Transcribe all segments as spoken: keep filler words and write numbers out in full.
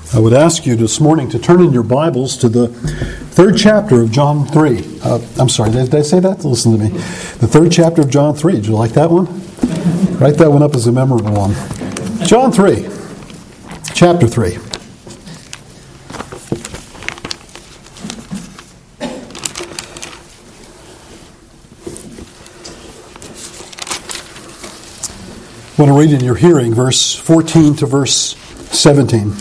I would ask you this morning to turn in your Bibles to the third chapter of John three. Uh, I'm sorry, did, did I say that? Listen to me. The third chapter of John three. Did you like that one? Write that one up as a memorable one. John three. Chapter three. I want to read in your hearing verse fourteen to verse seventeen.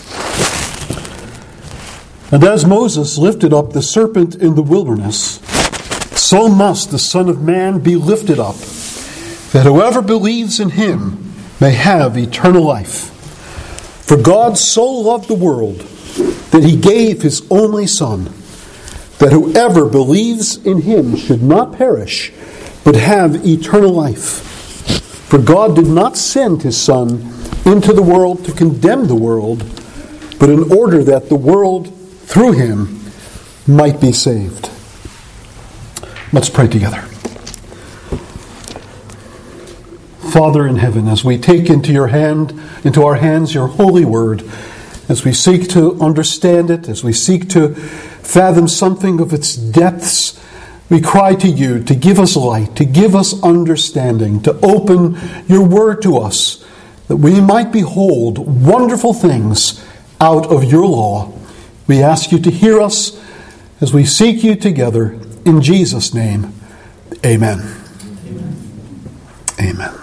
And as Moses lifted up the serpent in the wilderness, so must the Son of Man be lifted up, that whoever believes in him may have eternal life. For God so loved the world that he gave his only Son, that whoever believes in him should not perish, but have eternal life. For God did not send his Son into the world to condemn the world, but in order that the world through him might be saved. Let's pray together. Father in heaven, as we take into your hand, into our hands your holy word, as we seek to understand it, as we seek to fathom something of its depths, we cry to you to give us light, to give us understanding, to open your word to us, that we might behold wonderful things out of your law. We ask you to hear us as we seek you together. In Jesus' name, amen. Amen. Amen.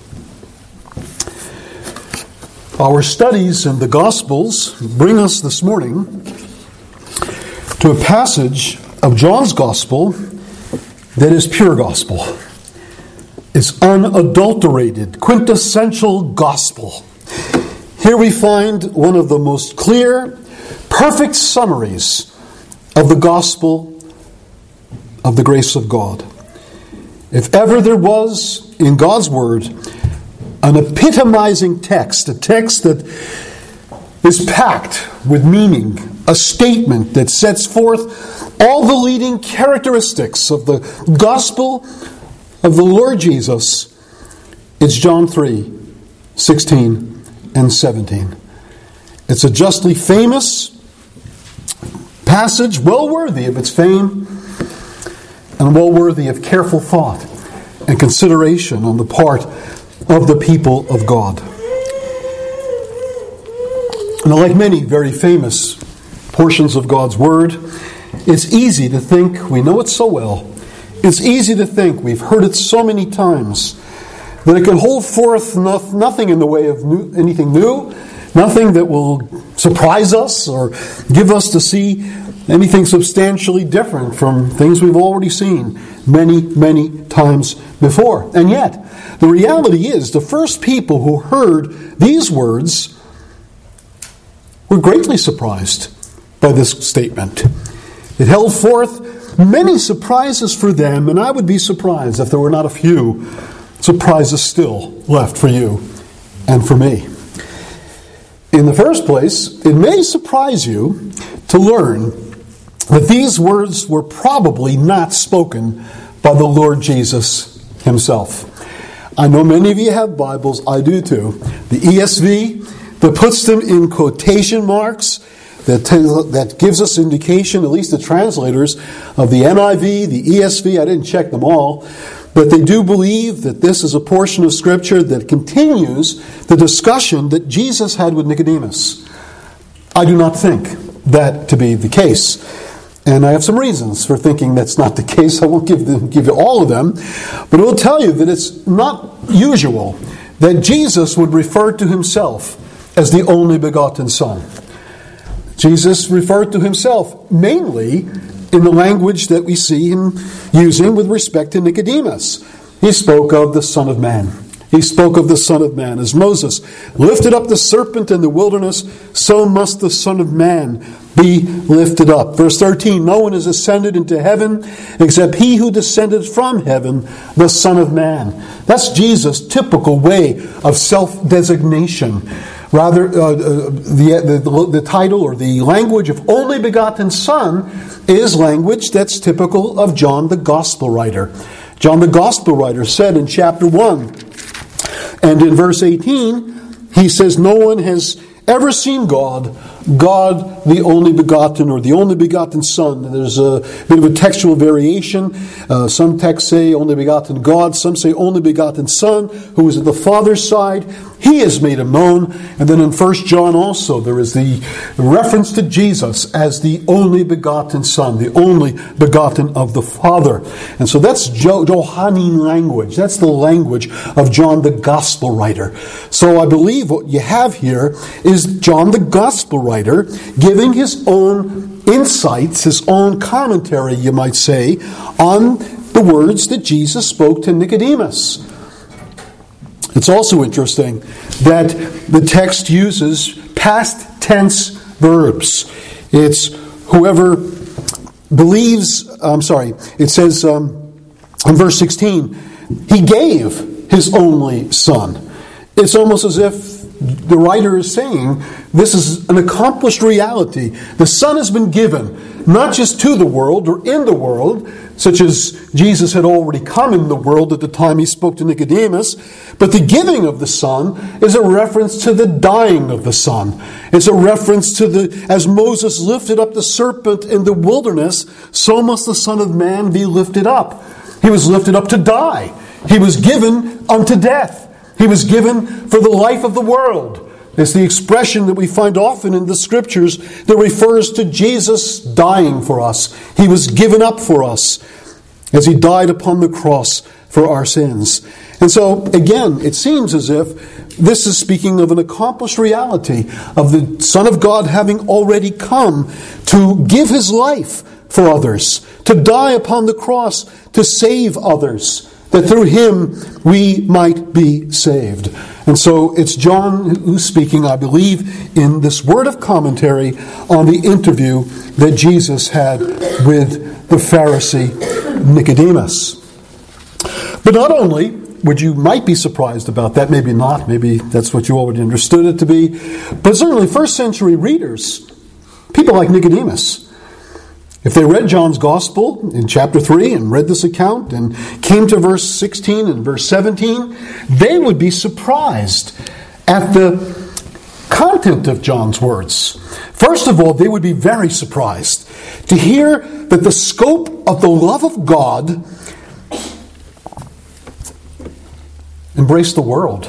Our studies in the Gospels bring us this morning to a passage of John's Gospel that is pure gospel. It's unadulterated, quintessential gospel. Here we find one of the most clear, perfect summaries of the gospel of the grace of God. If ever there was in God's word an epitomizing text, a text that is packed with meaning, a statement that sets forth all the leading characteristics of the gospel of the Lord Jesus, it's John three, sixteen and seventeen. It's a justly famous passage, well worthy of its fame and well worthy of careful thought and consideration on the part of the people of God. And like many very famous portions of God's Word, it's easy to think we know it so well. It's easy to think we've heard it so many times that it can hold forth nothing in the way of new, anything new, nothing that will surprise us or give us to see anything substantially different from things we've already seen many, many times before. And yet, the reality is the first people who heard these words were greatly surprised by this statement. It held forth many surprises for them, and I would be surprised if there were not a few surprises still left for you and for me. In the first place, it may surprise you to learn that these words were probably not spoken by the Lord Jesus himself. I know many of you have Bibles, I do too. The E S V that puts them in quotation marks, that t- that gives us indication, at least the translators of the N I V, the E S V, I didn't check them all, but they do believe that this is a portion of Scripture that continues the discussion that Jesus had with Nicodemus. I do not think that to be the case. And I have some reasons for thinking that's not the case. I won't give, them, give you all of them. But I will tell you that it's not usual that Jesus would refer to himself as the only begotten Son. Jesus referred to himself mainly in the language that we see him using with respect to Nicodemus. He spoke of the Son of Man. He spoke of the Son of Man. As Moses lifted up the serpent in the wilderness, so must the Son of Man be lifted up. Verse thirteen, no one has ascended into heaven except he who descended from heaven, the Son of Man. That's Jesus' typical way of self-designation. Rather, uh, the, the, the title or the language of only begotten Son is language that's typical of John the Gospel writer. John the Gospel writer said in chapter one, and in verse eighteen, he says, no one has ever seen God, God the only begotten, or the only begotten Son. There's a bit of a textual variation. Uh, some texts say only begotten God. Some say only begotten Son, who is at the Father's side. He has made him known. And then in First John also, there is the reference to Jesus as the only begotten Son, the only begotten of the Father. And so that's jo- Johannine language. That's the language of John the Gospel writer. So I believe what you have here is John the Gospel writer giving his own insights, his own commentary, you might say, on the words that Jesus spoke to Nicodemus. It's also interesting that the text uses past tense verbs. It's whoever believes, I'm sorry, it says um, in verse sixteen, he gave his only Son. It's almost as if the writer is saying this is an accomplished reality. The Son has been given, not just to the world or in the world, such as Jesus had already come in the world at the time he spoke to Nicodemus, but the giving of the Son is a reference to the dying of the Son. It's a reference to the, as Moses lifted up the serpent in the wilderness, so must the Son of Man be lifted up. He was lifted up to die. He was given unto death. He was given for the life of the world. It's the expression that we find often in the Scriptures that refers to Jesus dying for us. He was given up for us as he died upon the cross for our sins. And so, again, it seems as if this is speaking of an accomplished reality of the Son of God having already come to give his life for others, to die upon the cross to save others, that through him we might be saved. And so it's John who's speaking, I believe, in this word of commentary on the interview that Jesus had with the Pharisee Nicodemus. But not only would you might be surprised about that, maybe not, maybe that's what you already understood it to be, but certainly first century readers, people like Nicodemus, if they read John's Gospel in chapter three and read this account and came to verse sixteen and verse seventeen, they would be surprised at the content of John's words. First of all, they would be very surprised to hear that the scope of the love of God embraced the world.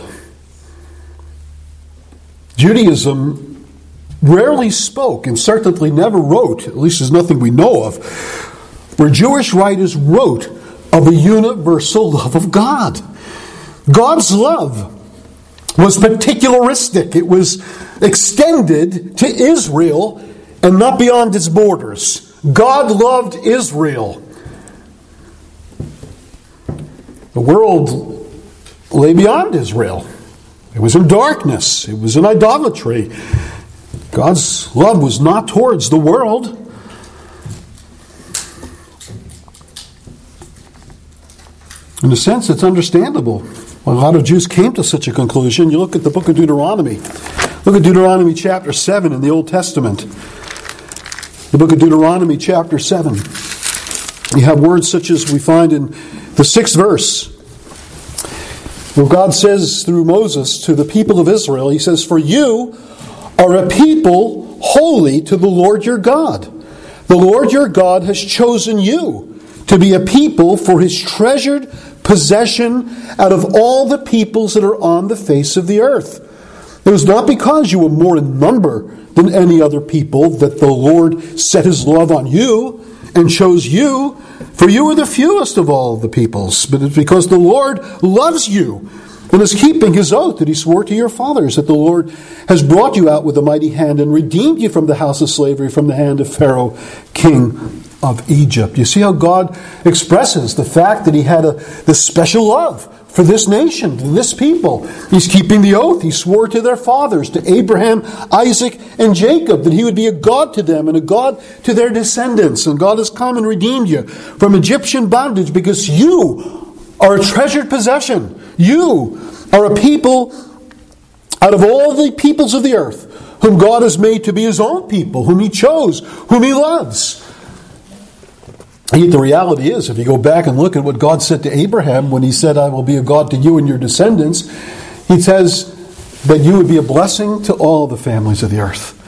Judaism rarely spoke, and certainly never wrote, at least there's nothing we know of, where Jewish writers wrote of the universal love of God. God's love was particularistic. It was extended to Israel and not beyond its borders. God loved Israel. The world lay beyond Israel. It was in darkness. It was in idolatry. God's love was not towards the world. In a sense, it's understandable. A lot of Jews came to such a conclusion. You look at the book of Deuteronomy. Look at Deuteronomy chapter seven in the Old Testament. The book of Deuteronomy chapter seven. You have words such as we find in the sixth verse, where God says through Moses to the people of Israel, he says, "For you are a people holy to the Lord your God. The Lord your God has chosen you to be a people for his treasured possession out of all the peoples that are on the face of the earth." It was not because you were more in number than any other people that the Lord set his love on you and chose you, for you are the fewest of all the peoples, but it's because the Lord loves you and is keeping his oath that he swore to your fathers, that the Lord has brought you out with a mighty hand and redeemed you from the house of slavery, from the hand of Pharaoh, king of Egypt. You see how God expresses the fact that he had a this special love for this nation, to this people. He's keeping the oath he swore to their fathers, to Abraham, Isaac, and Jacob, that he would be a God to them and a God to their descendants. And God has come and redeemed you from Egyptian bondage because you are a treasured possession. You are a people out of all the peoples of the earth whom God has made to be his own people, whom he chose, whom he loves. And yet the reality is, if you go back and look at what God said to Abraham when he said, "I will be a God to you and your descendants," he says that you would be a blessing to all the families of the earth.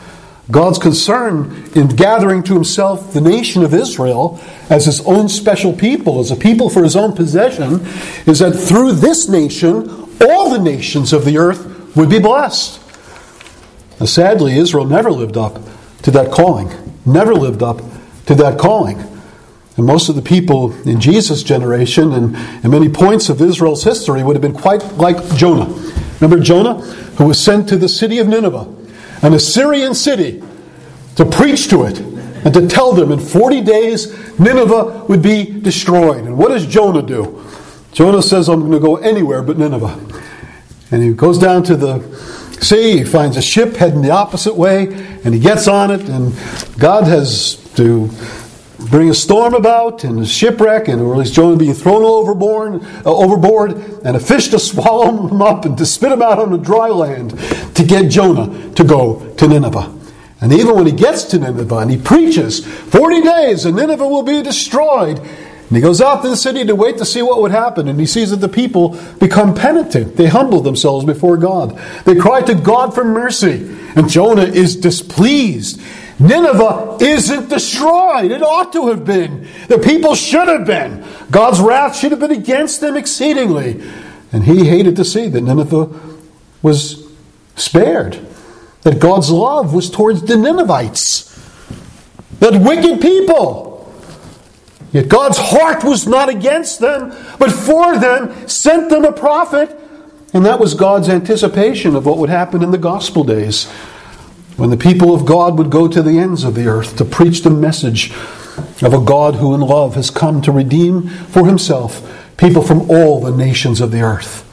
God's concern in gathering to himself the nation of Israel as his own special people, as a people for his own possession, is that through this nation, all the nations of the earth would be blessed. Now, sadly, Israel never lived up to that calling. Never lived up to that calling. And most of the people in Jesus' generation and in many points of Israel's history would have been quite like Jonah. Remember Jonah, who was sent to the city of Nineveh, an Assyrian city, to preach to it and to tell them in forty days Nineveh would be destroyed. And what does Jonah do? Jonah says, I'm going to go anywhere but Nineveh. And he goes down to the sea, he finds a ship heading the opposite way, and he gets on it, and God has to bring a storm about and a shipwreck, and or at least Jonah being thrown overboard, uh, overboard, and a fish to swallow him up and to spit him out on the dry land to get Jonah to go to Nineveh. And even when he gets to Nineveh and he preaches, forty days and Nineveh will be destroyed. And he goes out to the city to wait to see what would happen. And he sees that the people become penitent. They humble themselves before God. They cry to God for mercy. And Jonah is displeased. Nineveh isn't destroyed. It ought to have been. The people should have been. God's wrath should have been against them exceedingly. And he hated to see that Nineveh was spared. That God's love was towards the Ninevites. That wicked people. Yet God's heart was not against them, but for them, sent them a prophet. And that was God's anticipation of what would happen in the gospel days, when the people of God would go to the ends of the earth to preach the message of a God who in love has come to redeem for himself people from all the nations of the earth.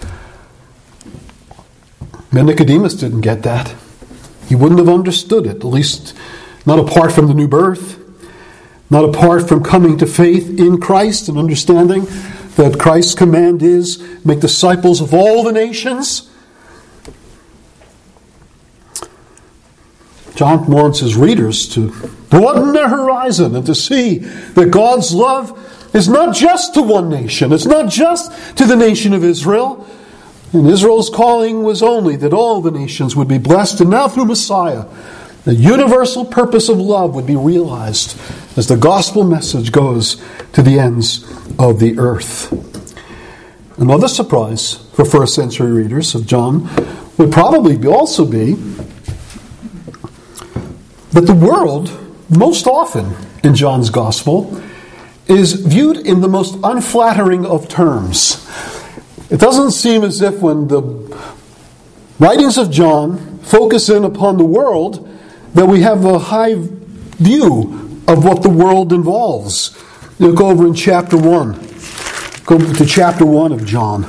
But Nicodemus didn't get that. He wouldn't have understood it, at least not apart from the new birth, not apart from coming to faith in Christ and understanding that Christ's command is, make disciples of all the nations. John wants his readers to broaden their horizon and to see that God's love is not just to one nation. It's not just to the nation of Israel. And Israel's calling was only that all the nations would be blessed. And now through Messiah, the universal purpose of love would be realized as the gospel message goes to the ends of the earth. Another surprise for first century readers of John would probably be also be that the world, most often in John's gospel, is viewed in the most unflattering of terms. It doesn't seem as if when the writings of John focus in upon the world, that we have a high view of what the world involves. You'll go over in chapter one. Go to chapter one of John.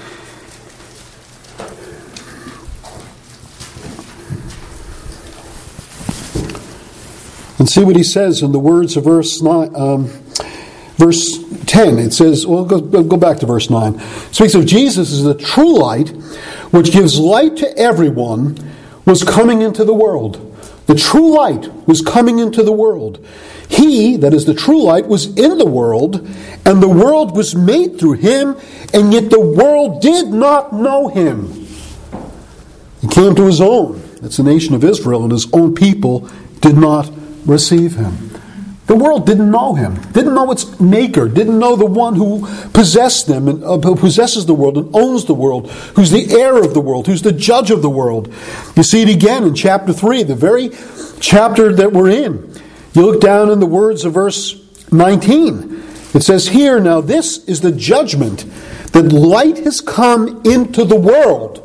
And see what he says in the words of verse nine, um, verse ten. It says, well, go, go back to verse nine. It speaks of Jesus as the true light, which gives light to everyone, was coming into the world. The true light was coming into the world. He, that is the true light, was in the world, and the world was made through him, and yet the world did not know him. He came to his own, that's the nation of Israel, and his own people did not receive him. The world didn't know him, didn't know its maker, didn't know the one who possessed them, and uh, who possesses the world and owns the world, who's the heir of the world, who's the judge of the world. You see it again in chapter three, the very chapter that we're in. You look down in the words of verse nineteen. It says here, now this is the judgment, that light has come into the world.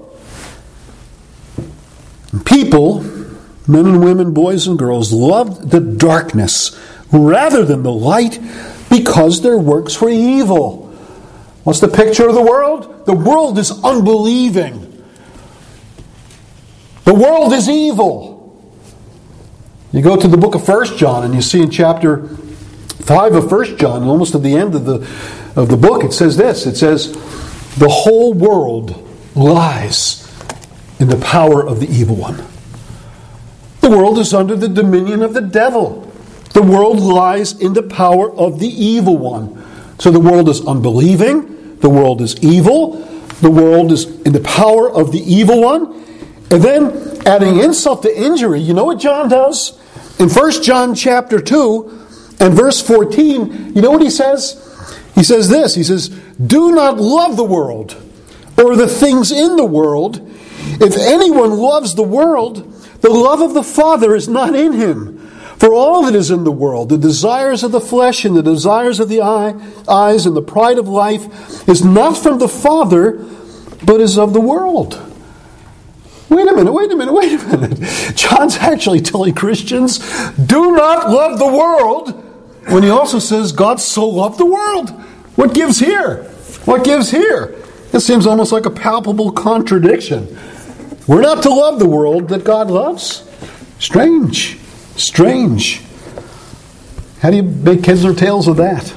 And people, men and women, boys and girls, loved the darkness rather than the light, because their works were evil. What's the picture of the world? The world is unbelieving. The world is evil. You go to the book of First John and you see in chapter five of First John, almost at the end of the, of the book, it says this. It says, the whole world lies in the power of the evil one. The world is under the dominion of the devil. The world lies in the power of the evil one. So the world is unbelieving. The world is evil. The world is in the power of the evil one. And then adding insult to injury, you know what John does? In First John chapter two and verse fourteen, you know what he says? He says this, he says, "Do not love the world or the things in the world. If anyone loves the world, the love of the Father is not in him. For all that is in the world, the desires of the flesh and the desires of the eye, eyes and the pride of life, is not from the Father, but is of the world." Wait a minute, wait a minute, wait a minute. John's actually telling Christians, do not love the world, when he also says God so loved the world. What gives here? What gives here? This seems almost like a palpable contradiction. We're not to love the world that God loves? Strange. Strange. How do you make heads or tails of that?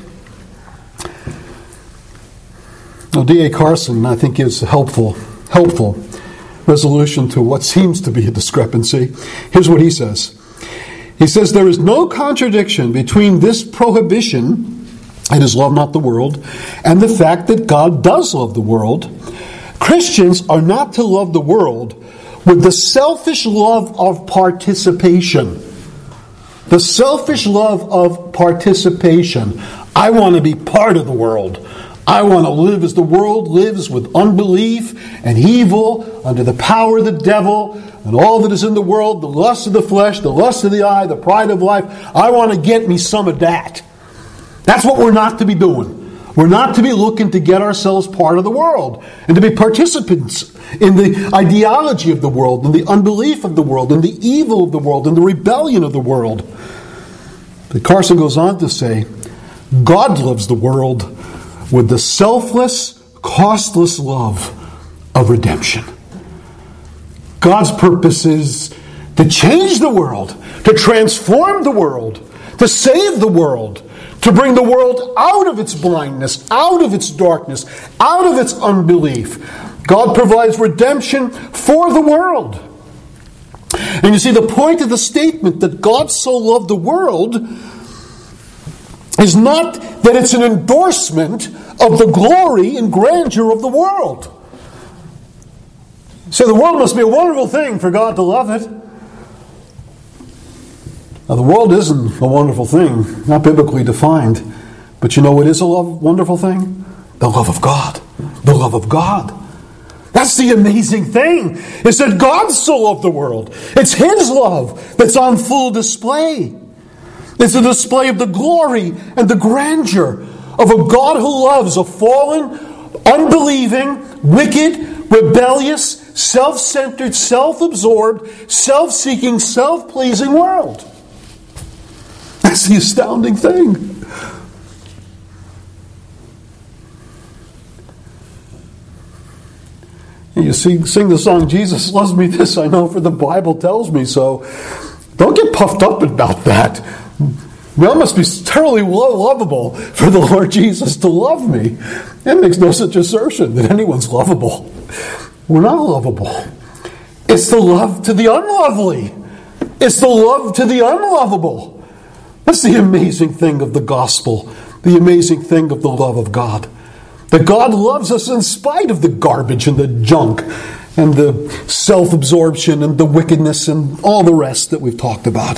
Well, D A Carson, I think, gives a helpful, helpful resolution to what seems to be a discrepancy. Here's what he says. He says, "There is no contradiction between this prohibition, it is love not the world, and the fact that God does love the world. Christians are not to love the world with the selfish love of participation. The selfish love of participation. I want to be part of the world. I want to live as the world lives, with unbelief and evil, under the power of the devil, and all that is in the world, the lust of the flesh, the lust of the eye, the pride of life. I want to get me some of that." That's what we're not to be doing. We're not to be looking to get ourselves part of the world and to be participants in the ideology of the world, in the unbelief of the world, in the evil of the world, in the rebellion of the world. But Carson goes on to say, God loves the world with the selfless, costless love of redemption. God's purpose is to change the world, to transform the world, to save the world, to bring the world out of its blindness, out of its darkness, out of its unbelief. God provides redemption for the world. And you see, the point of the statement that God so loved the world is not that it's an endorsement of the glory and grandeur of the world. So the world must be a wonderful thing for God to love it. Now, the world isn't a wonderful thing, not biblically defined. But you know what is a love, wonderful thing? The love of God. The love of God. That's the amazing thing, is that God so loved the world. It's His love that's on full display. It's a display of the glory and the grandeur of a God who loves a fallen, unbelieving, wicked, rebellious, self-centered, self-absorbed, self-seeking, self-pleasing world. That's the astounding thing. You see, sing the song, "Jesus loves me, this I know, for the Bible tells me so." Don't get puffed up about that. Well, it must be terribly lovable for the Lord Jesus to love me. It makes no such assertion that anyone's lovable. We're not lovable. It's the love to the unlovely. It's the love to the unlovable. That's the amazing thing of the gospel. The amazing thing of the love of God. That God loves us in spite of the garbage and the junk and the self-absorption and the wickedness and all the rest that we've talked about.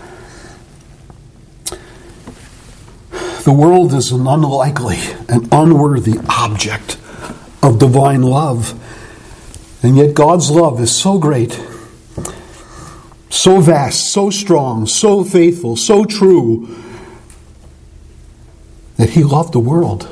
The world is an unlikely and unworthy object of divine love. And yet God's love is so great, so vast, so strong, so faithful, so true, that He loved the world.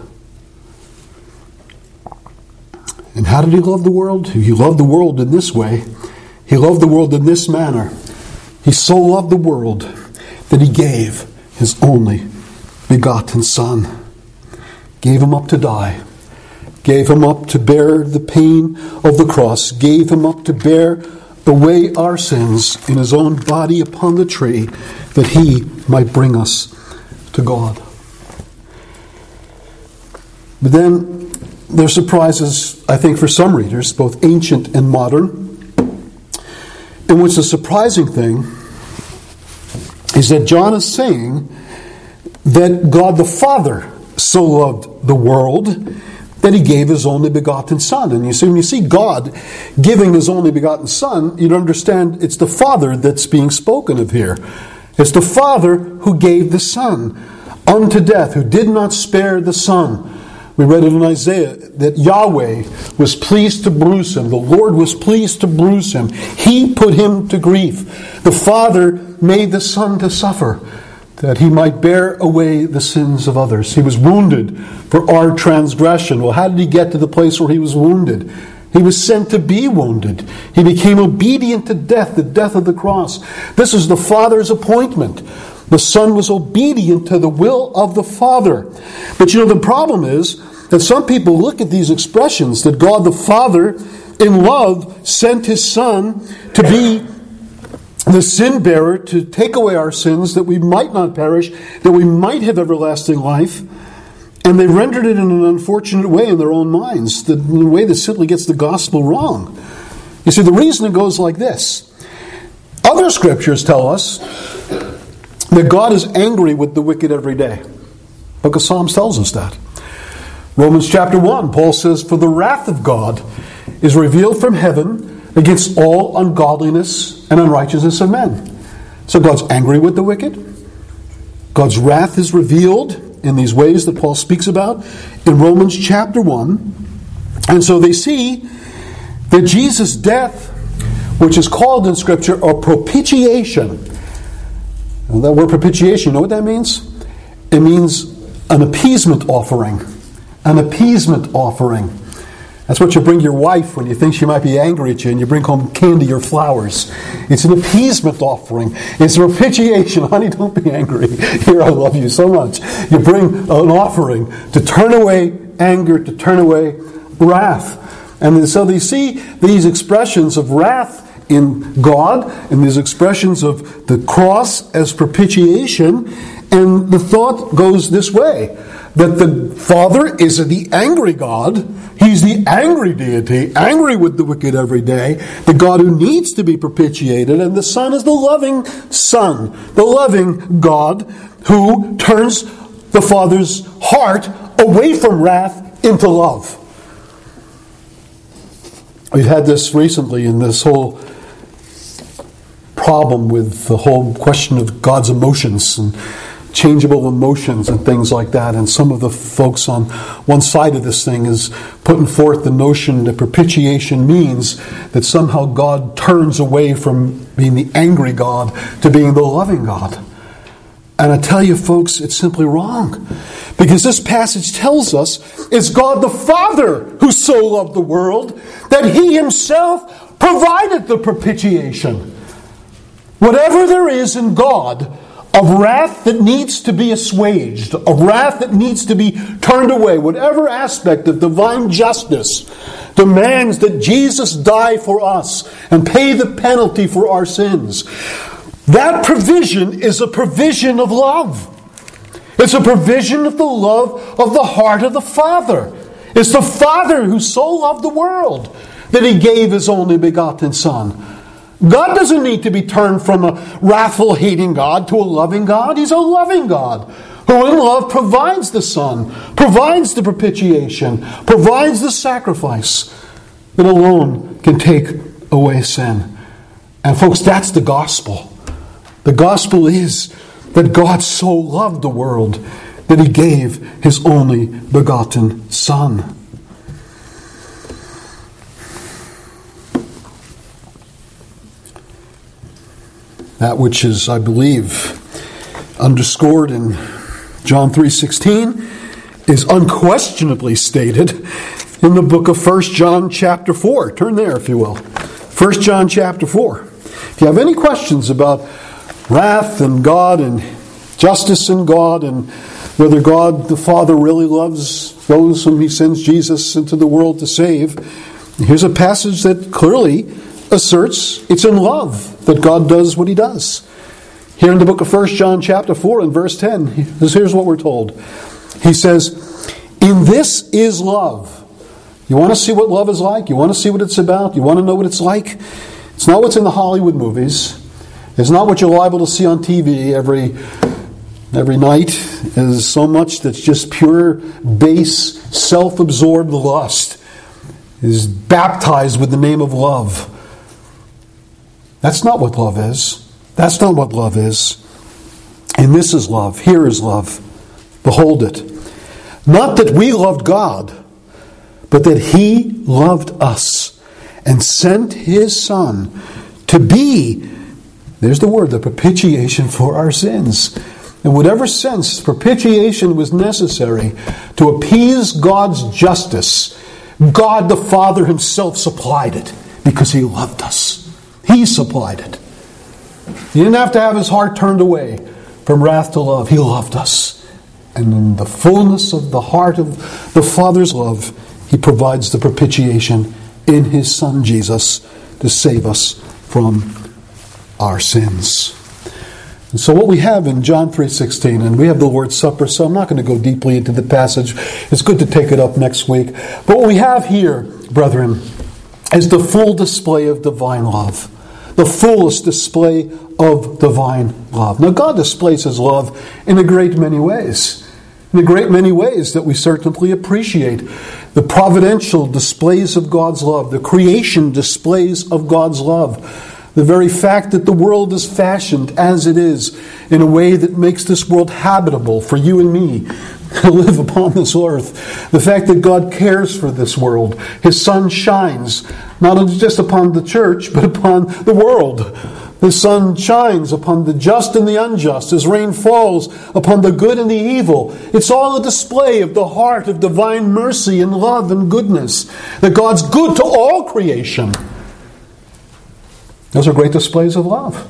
And how did He love the world? He loved the world in this way. He loved the world in this manner. He so loved the world that He gave His only begotten Son. Gave Him up to die. Gave Him up to bear the pain of the cross. Gave Him up to bear away our sins in His own body upon the tree, that He might bring us to God. But then there are surprises, I think, for some readers, both ancient and modern, in which the surprising thing is that John is saying that God the Father so loved the world that He gave His only begotten Son. And you see, when you see God giving His only begotten Son, you'd understand it's the Father that's being spoken of here. It's the Father who gave the Son unto death, who did not spare the Son. We read it in Isaiah that Yahweh was pleased to bruise Him. The Lord was pleased to bruise Him. He put Him to grief. The Father made the Son to suffer, that He might bear away the sins of others. He was wounded for our transgression. Well, how did He get to the place where He was wounded? He was sent to be wounded. He became obedient to death, the death of the cross. This is the Father's appointment. The Son was obedient to the will of the Father. But you know, the problem is that some people look at these expressions, that God the Father in love sent His Son to be the sin bearer, to take away our sins, that we might not perish, that we might have everlasting life. And they rendered it in an unfortunate way in their own minds, in a way that simply gets the gospel wrong. You see, the reason it goes like this. Other scriptures tell us that God is angry with the wicked every day. The book of Psalms tells us that. Romans chapter one, Paul says, "For the wrath of God is revealed from heaven against all ungodliness and unrighteousness of men." So God's angry with the wicked. God's wrath is revealed in these ways that Paul speaks about in Romans chapter one. And so they see that Jesus' death, which is called in Scripture a propitiation. And that word propitiation, you know what that means? It means an appeasement offering. An appeasement offering. That's what you bring your wife when you think she might be angry at you, and you bring home candy or flowers. It's an appeasement offering. It's a propitiation. Honey, don't be angry. Here, I love you so much. You bring an offering to turn away anger, to turn away wrath. And so they see these expressions of wrath in God, and these expressions of the cross as propitiation. And the thought goes this way, that the Father is the angry God. He's the angry deity, angry with the wicked every day, the God who needs to be propitiated, and the Son is the loving Son, the loving God who turns the Father's heart away from wrath into love. We've had this recently in this whole problem with the whole question of God's emotions and changeable emotions and things like that. And some of the folks on one side of this thing is putting forth the notion that propitiation means that somehow God turns away from being the angry God to being the loving God. And I tell you folks, it's simply wrong. Because this passage tells us it's God the Father who so loved the world that He Himself provided the propitiation. Whatever there is in God of wrath that needs to be assuaged, of wrath that needs to be turned away, whatever aspect of divine justice demands that Jesus die for us and pay the penalty for our sins, that provision is a provision of love. It's a provision of the love of the heart of the Father. It's the Father who so loved the world that He gave His only begotten Son. God doesn't need to be turned from a wrathful, hating God to a loving God. He's a loving God who in love provides the Son, provides the propitiation, provides the sacrifice that alone can take away sin. And folks, that's the gospel. The gospel is that God so loved the world that He gave His only begotten Son. That which is, I believe, underscored in John three sixteen is unquestionably stated in the book of First John chapter four. Turn there, if you will. First John chapter four. If you have any questions about wrath and God and justice in God and whether God the Father really loves those whom He sends Jesus into the world to save, here's a passage that clearly asserts it's in love that God does what He does. Here in the book of First John chapter four and verse ten, here's what we're told. He says, "In this is love." You want to see what love is like? You want to see what it's about? You want to know what it's like? It's not what's in the Hollywood movies. It's not what you're liable to see on T V every every night is so much that's just pure, base, self-absorbed lust is baptized with the name of love. That's not what love is. That's not what love is. And this is love. Here is love. Behold it. Not that we loved God, but that He loved us and sent His Son to be, there's the word, the propitiation for our sins. In whatever sense propitiation was necessary to appease God's justice, God the Father Himself supplied it because He loved us. He supplied it. He didn't have to have His heart turned away from wrath to love. He loved us. And in the fullness of the heart of the Father's love, He provides the propitiation in His Son Jesus to save us from our sins. And so what we have in John three sixteen, and we have the Lord's Supper, so I'm not going to go deeply into the passage. It's good to take it up next week. But what we have here, brethren, is the full display of divine love. The fullest display of divine love. Now, God displays His love in a great many ways. In a great many ways that we certainly appreciate. The providential displays of God's love. The creation displays of God's love. The very fact that the world is fashioned as it is in a way that makes this world habitable for you and me to live upon this earth. The fact that God cares for this world. His sun shines not just upon the church, but upon the world. The sun shines upon the just and the unjust as rain falls upon the good and the evil. It's all a display of the heart of divine mercy and love and goodness. That God's good to all creation. Those are great displays of love.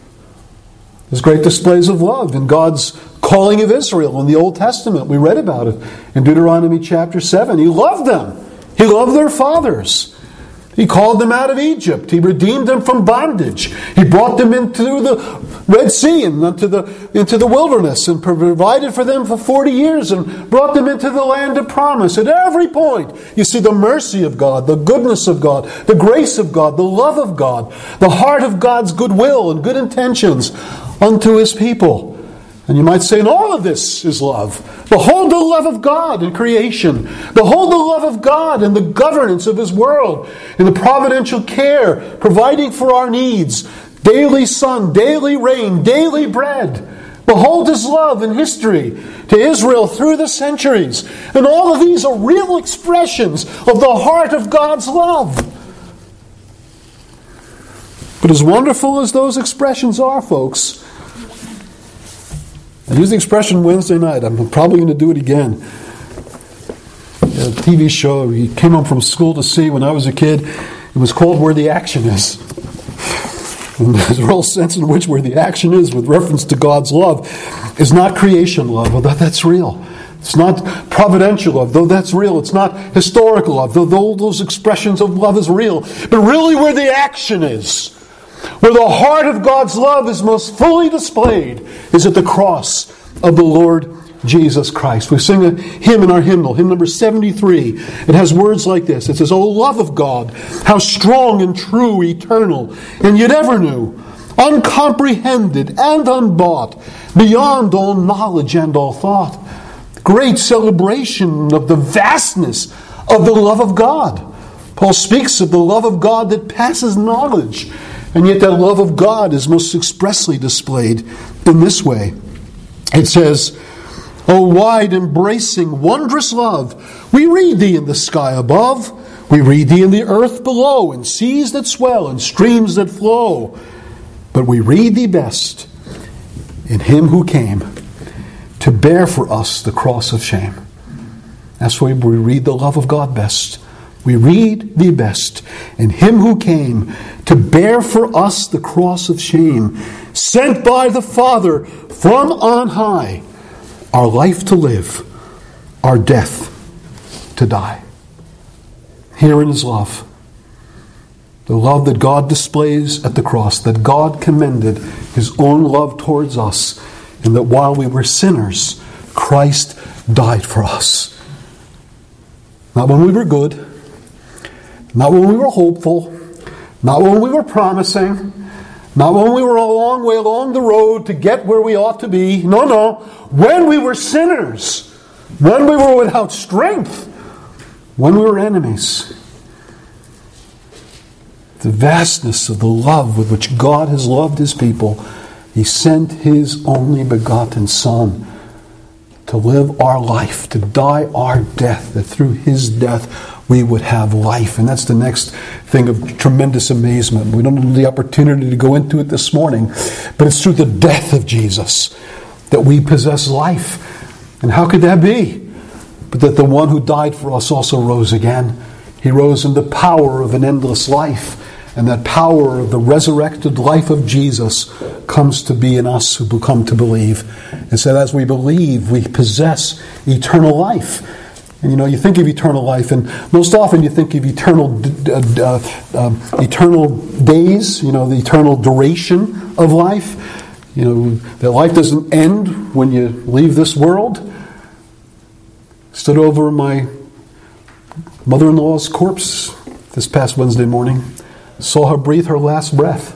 There's great displays of love in God's calling of Israel in the Old Testament. We read about it in Deuteronomy chapter seven. He loved them. He loved their fathers. He called them out of Egypt. He redeemed them from bondage. He brought them into the Red Sea and into the, into the wilderness and provided for them for forty years and brought them into the land of promise. At every point, you see the mercy of God, the goodness of God, the grace of God, the love of God, the heart of God's goodwill and good intentions unto His people. And you might say, and all of this is love. Behold the love of God in creation. Behold the love of God in the governance of His world, in the providential care, providing for our needs, daily sun, daily rain, daily bread. Behold His love in history to Israel through the centuries. And all of these are real expressions of the heart of God's love. But as wonderful as those expressions are, folks, I used the expression Wednesday night. I'm probably going to do it again. A T V show we came home from school to see when I was a kid. It was called Where the Action Is. And there's a real sense in which where the action is with reference to God's love is not creation love, although that's real. It's not providential love, though that's real. It's not historical love, though those expressions of love is real. But really where the action is, where the heart of God's love is most fully displayed, is at the cross of the Lord Jesus Christ. We sing a hymn in our hymnal, hymn number seventy-three. It has words like this. It says, O love of God, how strong and true, eternal, and yet ever new, uncomprehended and unbought, beyond all knowledge and all thought. Great celebration of the vastness of the love of God. Paul speaks of the love of God that passes knowledge. And yet that love of God is most expressly displayed in this way. It says, O wide, embracing, wondrous love, we read Thee in the sky above, we read Thee in the earth below, in seas that swell and streams that flow. But we read Thee best in Him who came to bear for us the cross of shame. That's why we read the love of God best. We read Thee best in Him who came to bear for us the cross of shame, sent by the Father from on high, our life to live, our death to die. Herein is love. The love that God displays at the cross, that God commended His own love towards us, and that while we were sinners, Christ died for us. Not when we were good, not when we were hopeful, not when we were promising, Not when we were a long way along the road to get where we ought to be. No, no. When we were sinners. When we were without strength. When we were enemies. The vastness of the love with which God has loved His people. He sent His only begotten Son to live our life, to die our death, that through His death we would have life. And that's the next thing of tremendous amazement. We don't have the opportunity to go into it this morning, but it's through the death of Jesus that we possess life. And how could that be? But that the one who died for us also rose again. He rose in the power of an endless life. And that power of the resurrected life of Jesus comes to be in us who come to believe. And so as we believe, we possess eternal life. And you know, you think of eternal life, and most often you think of eternal uh, uh, eternal days, you know, the eternal duration of life. You know, that life doesn't end when you leave this world. Stood over my mother-in-law's corpse this past Wednesday morning. Saw her breathe her last breath.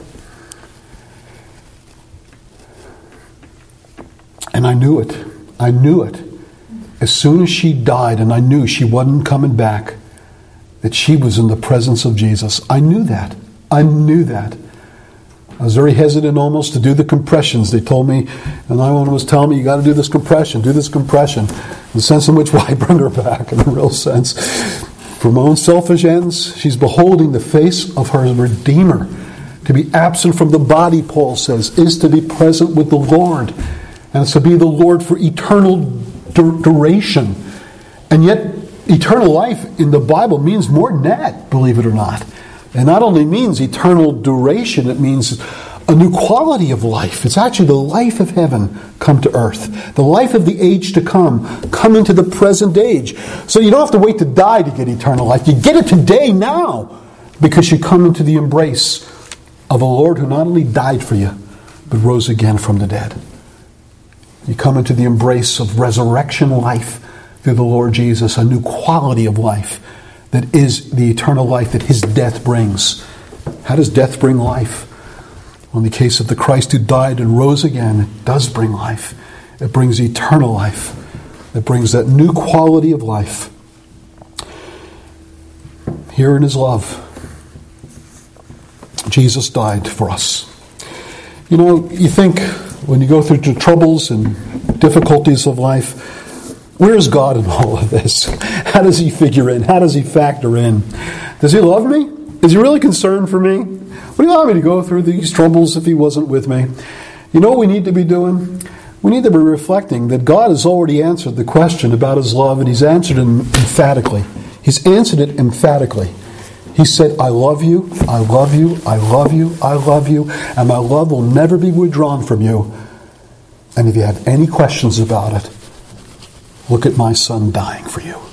And I knew it. I knew it. As soon as she died, and I knew she wasn't coming back, that she was in the presence of Jesus. I knew that. I knew that. I was very hesitant almost to do the compressions. They told me, and I was telling me, you got to do this compression, do this compression. The sense in which, why bring her back in a real sense. For my own selfish ends, she's beholding the face of her Redeemer. To be absent from the body, Paul says, is to be present with the Lord. And it's to be the Lord for eternal dur- duration. And yet, eternal life in the Bible means more than that, believe it or not. It not only means eternal duration, it means a new quality of life. It's actually the life of heaven come to earth. The life of the age to come, come into the present age. So you don't have to wait to die to get eternal life. You get it today, now, because you come into the embrace of a Lord who not only died for you, but rose again from the dead. You come into the embrace of resurrection life through the Lord Jesus, a new quality of life that is the eternal life that His death brings. How does death bring life? Well, in the case of the Christ who died and rose again, it does bring life. It brings eternal life. It brings that new quality of life. Here in His love, Jesus died for us. You know, you think when you go through the troubles and difficulties of life, where's God in all of this? How does He figure in? How does He factor in? Does He love me? Is He really concerned for me? Would He allow me to go through these troubles if He wasn't with me? You know what we need to be doing? We need to be reflecting that God has already answered the question about His love, and He's answered it emphatically. He's answered it emphatically. He said, I love you, I love you, I love you, I love you, and my love will never be withdrawn from you. And if you have any questions about it, look at my Son dying for you.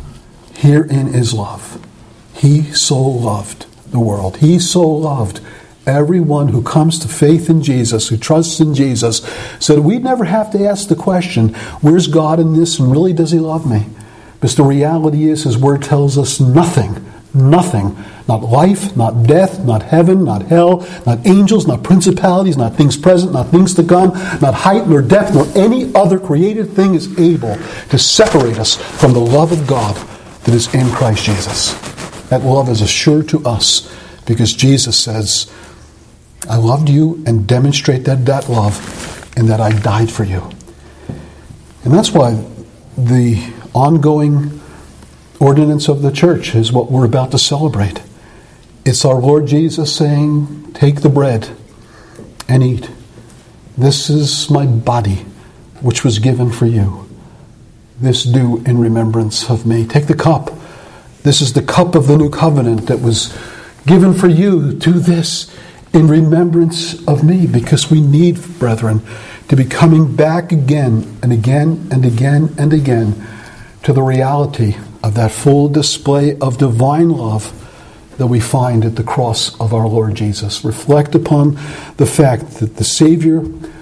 Herein is love. He so loved the world. He so loved everyone who comes to faith in Jesus, who trusts in Jesus, so that we'd never have to ask the question, where's God in this, and really does He love me? Because the reality is, His Word tells us nothing, nothing, not life, not death, not heaven, not hell, not angels, not principalities, not things present, not things to come, not height nor depth, nor any other created thing is able to separate us from the love of God that is in Christ Jesus. That love is assured to us because Jesus says, I loved you and demonstrate that, that love and that I died for you. And that's why the ongoing ordinance of the church is what we're about to celebrate. It's our Lord Jesus saying, take the bread and eat. This is my body, which was given for you. This do in remembrance of me. Take the cup. This is the cup of the new covenant that was given for you. Do this in remembrance of me, because we need, brethren, to be coming back again and again and again and again to the reality of that full display of divine love that we find at the cross of our Lord Jesus. Reflect upon the fact that the Savior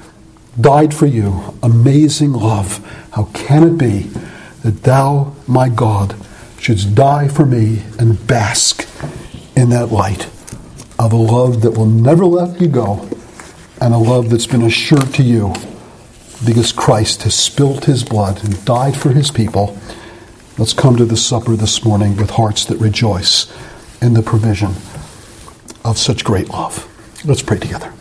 died for you. Amazing love. How can it be that thou, my God, shouldst die for me and bask in that light of a love that will never let you go and a love that's been assured to you because Christ has spilled his blood and died for his people. Let's come to the supper this morning with hearts that rejoice in the provision of such great love. Let's pray together.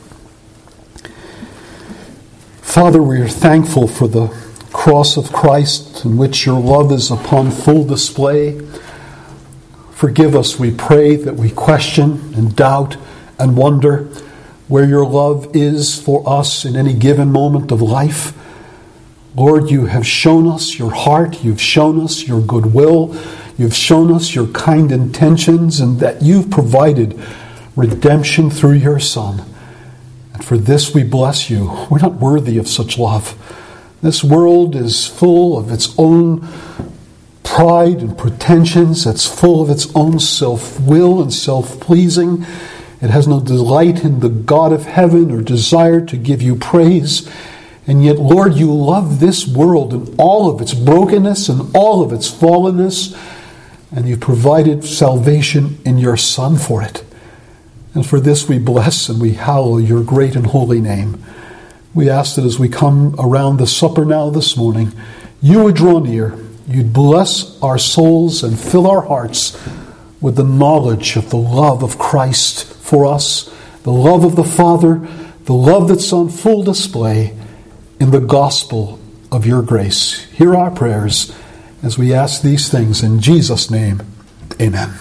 Father, we are thankful for the cross of Christ in which your love is upon full display. Forgive us, we pray, that we question and doubt and wonder where your love is for us in any given moment of life. Lord, you have shown us your heart, you've shown us your goodwill, you've shown us your kind intentions, and that you've provided redemption through your Son. And for this we bless you. We're not worthy of such love. This world is full of its own pride and pretensions. It's full of its own self-will and self-pleasing. It has no delight in the God of heaven or desire to give you praise. And yet, Lord, you love this world and all of its brokenness and all of its fallenness, and you've provided salvation in your Son for it. And for this we bless and we hallow your great and holy name. We ask that as we come around the supper now this morning, you would draw near, you'd bless our souls and fill our hearts with the knowledge of the love of Christ for us, the love of the Father, the love that's on full display in the gospel of your grace. Hear our prayers as we ask these things in Jesus' name. Amen.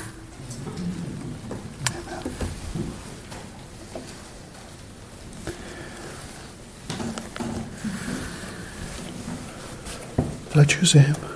Did I choose him?